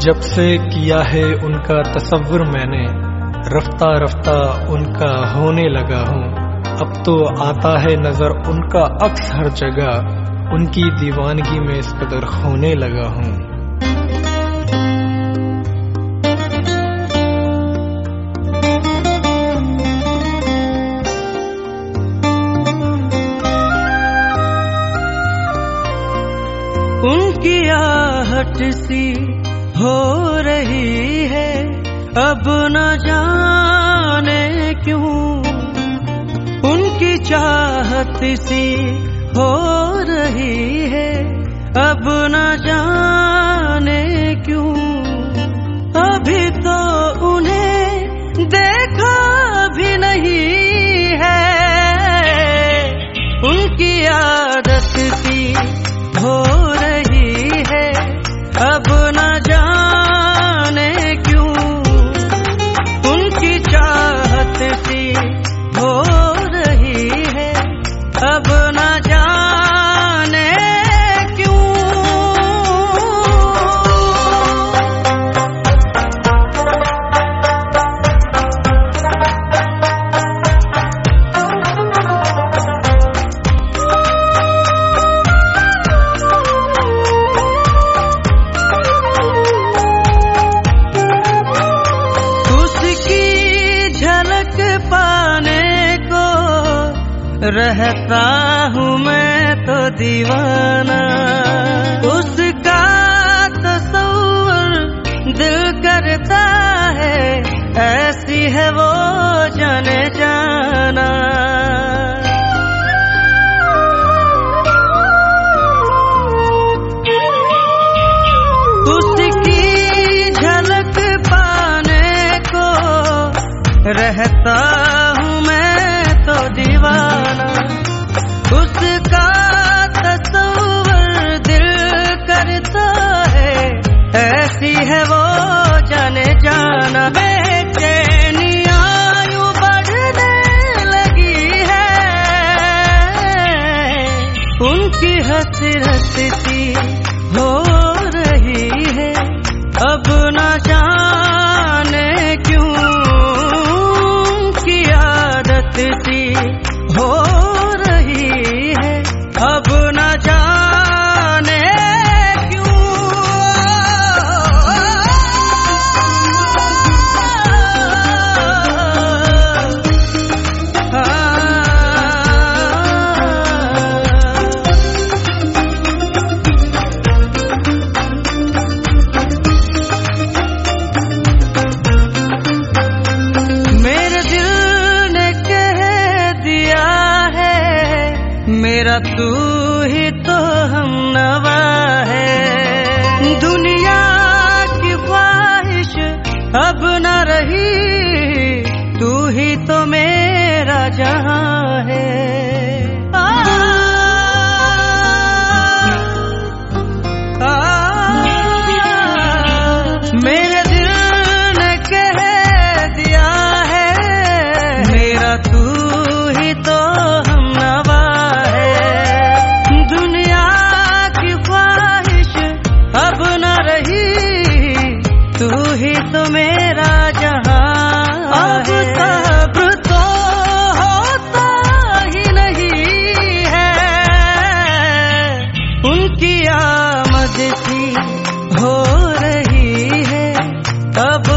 जब से किया है उनका तसव्वुर मैंने, रफ्ता रफ्ता उनका होने लगा हूँ। अब तो आता है नजर उनका अक्स हर जगह, उनकी दीवानगी में इस कदर खोने लगा हूँ। उनकी आहट सी हो रही है अब न जाने क्यों, उनकी चाहत सी हो रही है अब न जाने क्यों। अभी तो उन्हें देखा भी नहीं है, उनकी आदत सी हो रही है अब न जाने क्यों, उनकी चाहत सी हो रही है अब न जाने क्यों। रहता हूँ मैं तो दीवाना, उसका तस्वुर दिल करता है, ऐसी है वो जाने जाना। उसकी झलक पाने को रहता हूँ मैं तो दीवाना, उसका तस्वुर दिल करता है, ऐसी है वो जाने जाना। बेचैनियां यूं बढ़ने लगी है, उनकी हसरत सी हो रही है अब न जाने क्यों, उनकी आदत सी हो रही है अब न जाने क्यों। मेरे दिल ने कह दिया है, मेरा तू ही तो हमनवा है। दुनिया की ख्वाहिश अब न रही, तू ही तो मेरा जहां है। मेरे दिल ने कह दिया है, मेरा तू ही तो हमनवा है। दुनिया की ख्वाहिश अब न रही, तू ही तो मेरा जहां अब सब्र तो होता ही नहीं है, उनकी आमद सी हो रही है अब